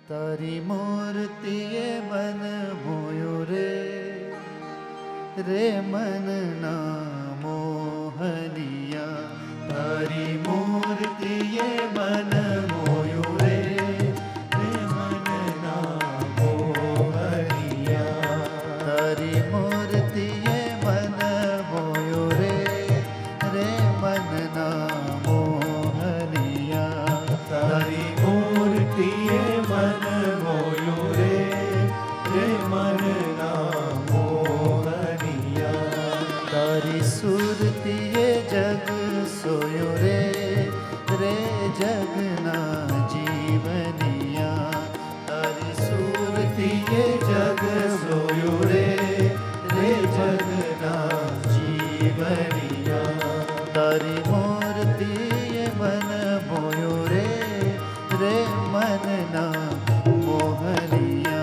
तारी मूर्ति ये मन मोयो रे, रे मन ना मोहनिया। तारी मूर्ति ये मन मोयो रे, रे मन ना मोहनिया। तारी मूर्ति ये मन मोयो रे, रे मन ना मोहनिया। तारी मूर्ति ये मन मोयो रे, रे मन ना मोहनिया। तारी सुरती ये जग सोयो रे, रे जग ना जीवनिया। तारी सुरती ये जग सोयो रे, रे जग ना जीवनिया। तारी मूर्ति ये मन मोयो रे, रे मन ना मोहनिया।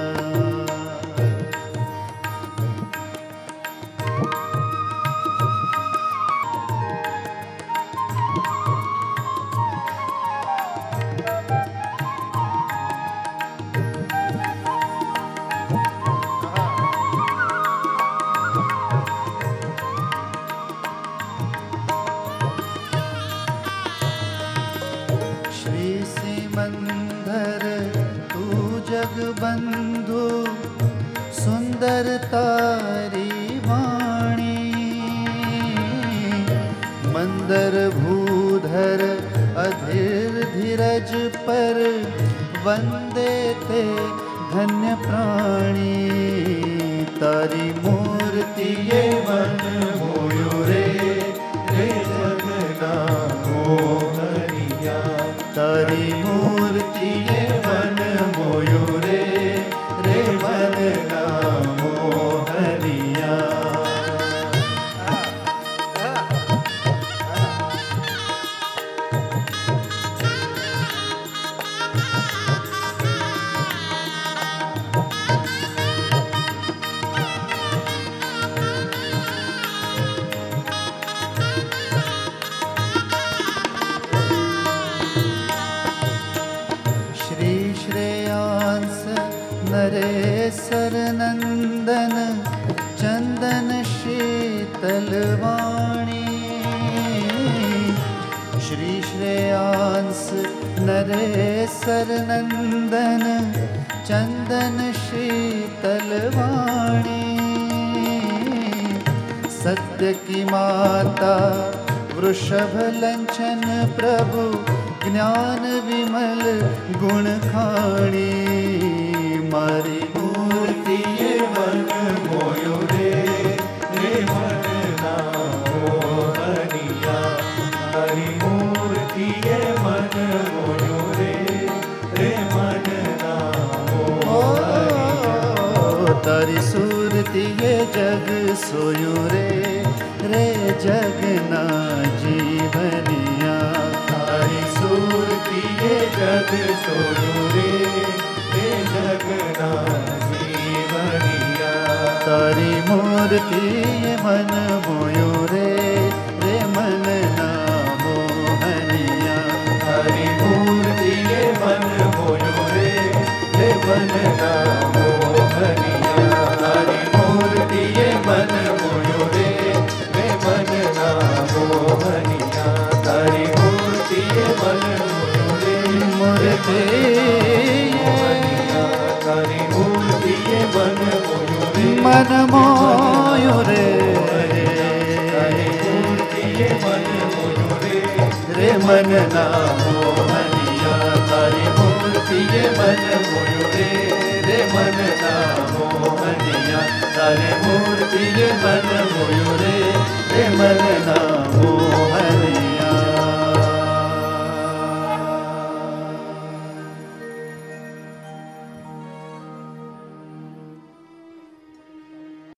मंदर तू जग बंधु, सुंदर तारी वाणी। मंदर भूधर अधीर धीरज पर, वंदे ते धन्य प्राणी। तारी मूर्ति ये मन मोयो रे, रे जग ना मोहनिया। तारी मूर्ति ये मन मोयो रे, रे मन ना मोहनिया। श्रेयांस नरेसर नंदन, चंदन शीतल वाणी। श्री श्रेयांस नरेसर नंदन, चंदन शीतल वाणी। सत्य की माता वृषभ लंचन प्रभु, ज्ञान विमल गुण खाणी। मारी मूर्ति ये मन मोयो रे, रे मन ना मोहनिया। तारी मूर्ति ये मन मोयो रे, रे मन ना मोहनिया। तारी सूरति ये जग सोयो रे, रे जग ना जीवनिया। तारी सूरति ये जग सोयो रे, रे जग ना जीवनिया। तारी मूर्ति ये मन मोयो रे, रे मन ना मोहनिया। तारी मूर्ति ये मन मोयो रे, रे मन ना मोहनिया। तारी मूर्ति ये मन मोयो रे, रे मन ना मोहनिया। तारी मूर्ति ये मन मोयो रे, मूर्ति मोहनिया। तारी मूर्ति ये मन मोयो रे, मन मोयो रे। तारी मूर्ति ये मन मोयो रे, रे मन ना मोहनिया। तारी मूर्ति ये मन मोयो रे, रे मन ना मोहनिया। तारी मूर्ति ये मन मोयो रे, रे मन ना